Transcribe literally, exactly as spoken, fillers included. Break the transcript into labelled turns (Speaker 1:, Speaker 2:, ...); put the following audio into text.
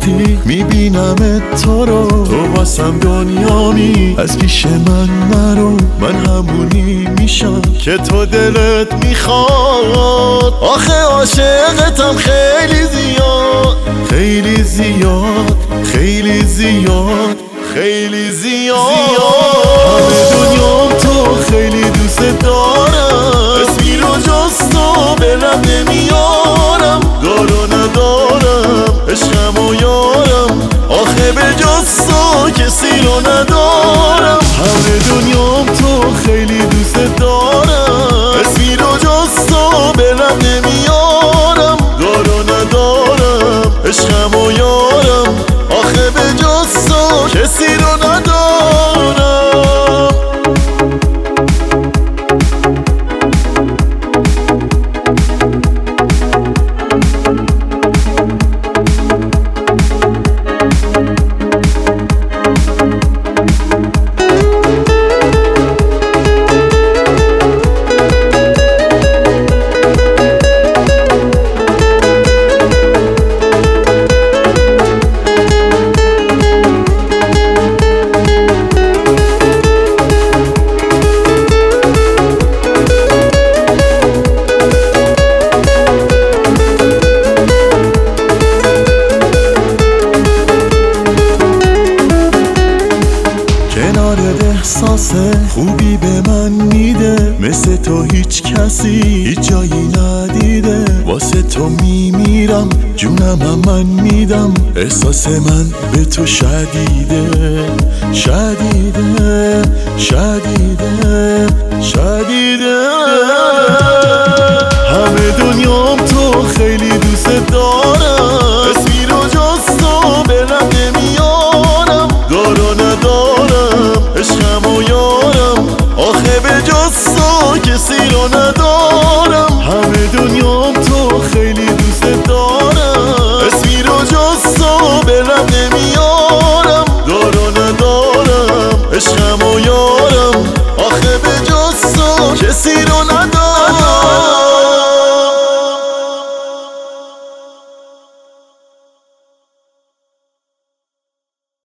Speaker 1: وقتی میبینم تو رو، تو واسم دنیامی، از پیش من نرو، من همونی میشم که تو دلت میخواد. آخه عاشقتم خیلی زیاد، خیلی زیاد، خیلی زیاد، خیلی زیاد. همه دنیام تو، خیلی دوست دارم، اسمی رو جز تو به لب نمیارم. دار و ندارم، عشقم و یارم، آخه به جز تو کسی رو ندارم. همه دنیام تو، خیلی دوست دارم، اسمی رو جز تو به لب نمیارم. دار و ندارم، عشقم و یارم، آخه به جز تو کسی رو ندارم. احساس خوبی به من میده، مثل تو هیچ کسی هیچ جایی ندیده. واسه تو میمیرم، جونم من میدم، احساس من به تو شدیده، شدیده، شدیده، شدیده. همه دنیام تو، خیلی دوست دارم، اسمی رو جز تو به لب نمیارم. دار و ندارم، عشقم و یارم، آخه به جز تو کسی رو ندارم.